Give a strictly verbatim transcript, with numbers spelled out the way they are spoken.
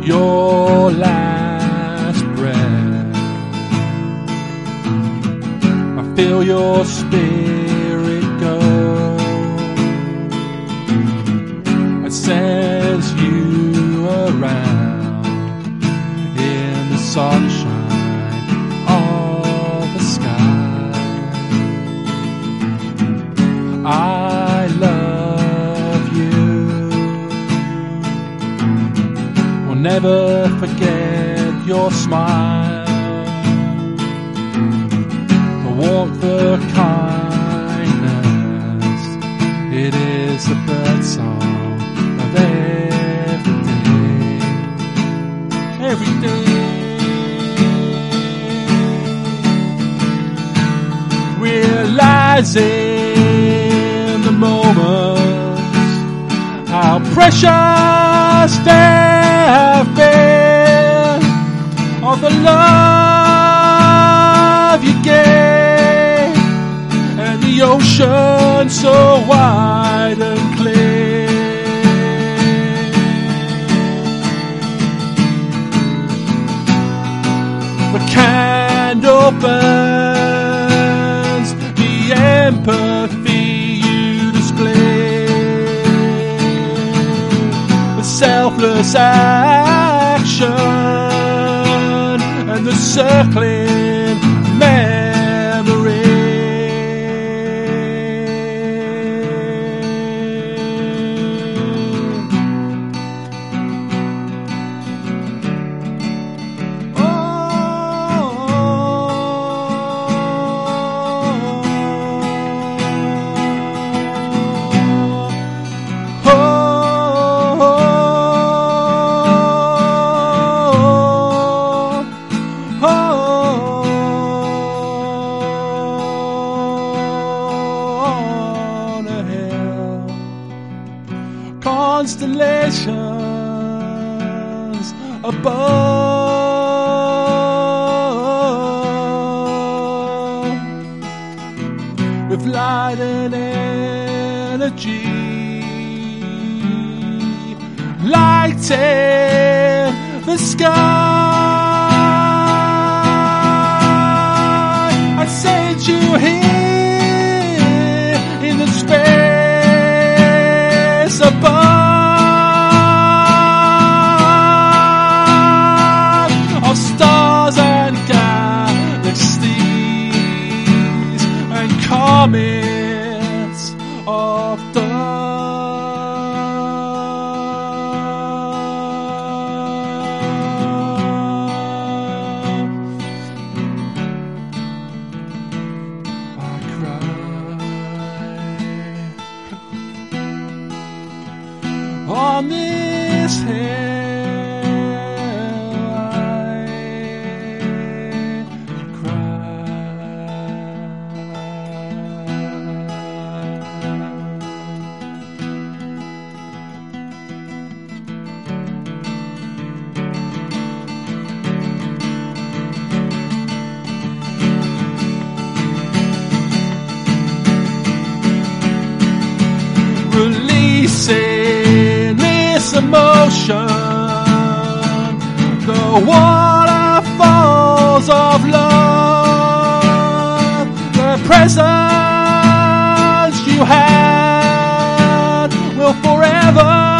your last breath. I feel your spirit go. I sense you around in the sunshine of the sky. I love you. Will never forget your smile, the warmth, the kindness. It is the bird song of every day, every day. Realizing the moments, how precious they have been, all the love you gave, and the ocean so wide and clear. The candle burns, the empathy you display, the selfless action and the circling memory. Constellations above, with light and energy, lighting the sky. I sent you here in the space above. Stars and galaxies and comets of dust. I cry on this hill. Releasing this emotion, the waterfalls of love, the presence you had will forever